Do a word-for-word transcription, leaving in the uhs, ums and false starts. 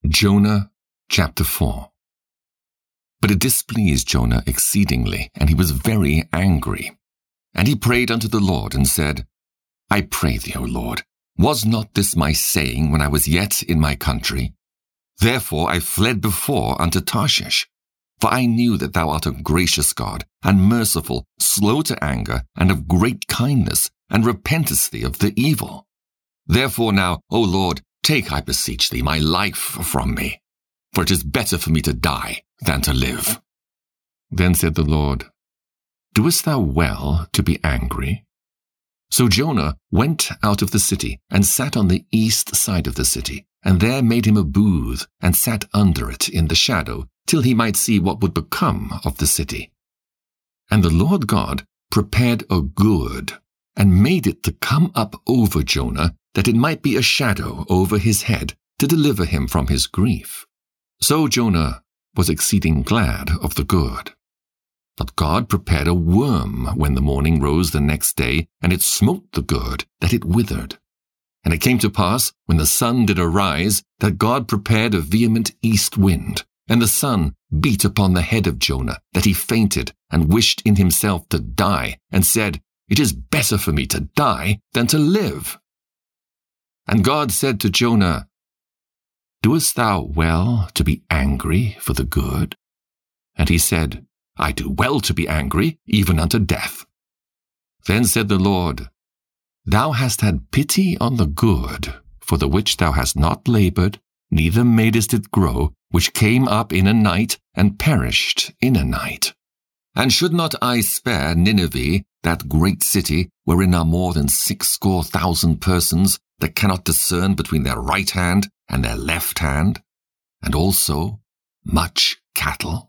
Jonah chapter four. But it displeased Jonah exceedingly, and he was very angry. And he prayed unto the Lord, and said, I pray thee, O Lord, was not this my saying when I was yet in my country? Therefore I fled before unto Tarshish. For I knew that thou art a gracious God, and merciful, slow to anger, and of great kindness, and repentest thee of the evil. Therefore now, O Lord, take, I beseech thee, my life from me, for it is better for me to die than to live. Then said the Lord, Doest thou well to be angry? So Jonah went out of the city, and sat on the east side of the city, and there made him a booth, and sat under it in the shadow, till he might see what would become of the city. And the Lord God prepared a gourd, and made it to come up over Jonah, that it might be a shadow over his head, to deliver him from his grief. So Jonah was exceeding glad of the gourd. But God prepared a worm when the morning rose the next day, and it smote the gourd, that it withered. And it came to pass, when the sun did arise, that God prepared a vehement east wind, and the sun beat upon the head of Jonah, that he fainted, and wished in himself to die, and said, It is better for me to die than to live. And God said to Jonah, Doest thou well to be angry for the good? And he said, I do well to be angry, even unto death. Then said the Lord, Thou hast had pity on the good, for the which thou hast not labored, neither madest it grow, which came up in a night, and perished in a night. And should not I spare Nineveh, that great city, wherein are more than sixscore thousand persons, that cannot discern between their right hand and their left hand, and also much cattle?